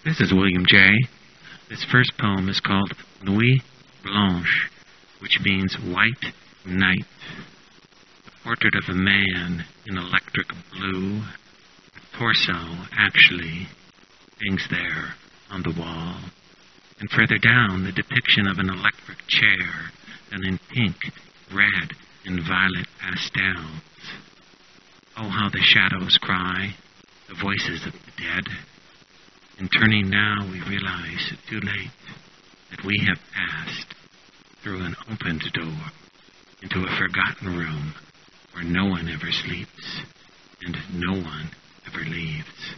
This is William J. This first poem is called Nuit Blanche, which means white night. The portrait of a man in electric blue. The torso, actually, hangs there on the wall. And further down, the depiction of an electric chair done in pink, red, and violet pastels. Oh, how the shadows cry, the voices of the dead. And turning now, we realize, too late, that we have passed through an opened door into a forgotten room where no one ever sleeps and no one ever leaves.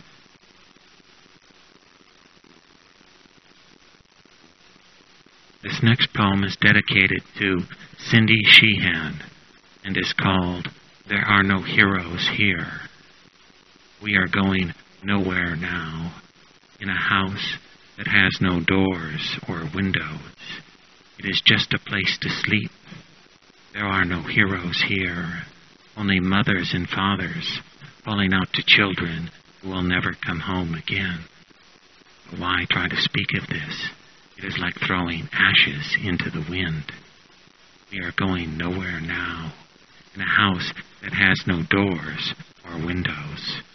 This next poem is dedicated to Cindy Sheehan and is called There Are No Heroes Here. We are going nowhere now, in a house that has no doors or windows. It is just a place to sleep. There are no heroes here, only mothers and fathers calling out to children who will never come home again. But why try to speak of this? It is like throwing ashes into the wind. We are going nowhere now, in a house that has no doors or windows.